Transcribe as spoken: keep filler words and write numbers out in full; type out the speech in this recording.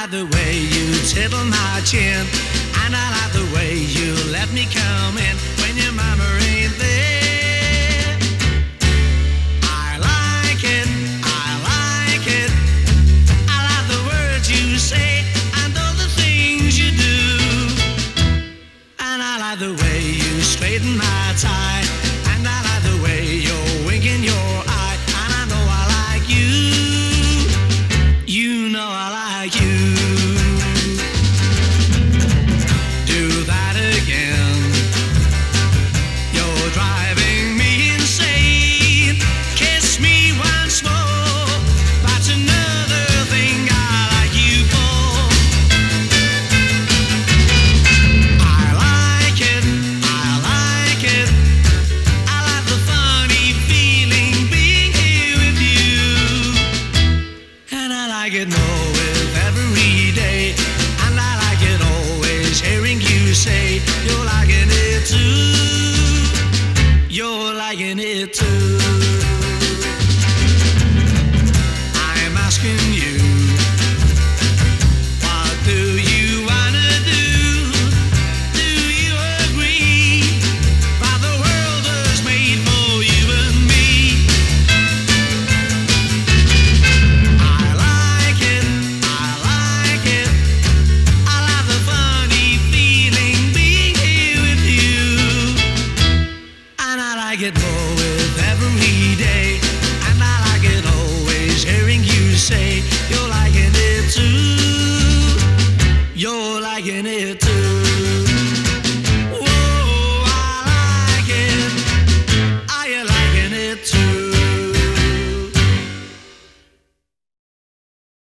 like the way you tickle my chin, and I like the way you let me come in when your mama ain't there. I like it, I like it. I like the words you say and all the things you do, and I like the way you straighten my tie, and I like the way you're winking your eye, and I know I like you. You know I like you. Do that again. You're driving me insane. Kiss me once more. That's another thing I like you for. I like it, I like it. I like the funny feeling being here with you, and I like it more with every day, and I like it always hearing you say you're liking it too. You're liking it too. I'm asking you, what do you wanna do? Do you agree that the world was made for you and me? I like it, I like it. I like the funny feeling being here with you, and I like it more with every day, and I like it always hearing you say you're liking it too. You're liking it too.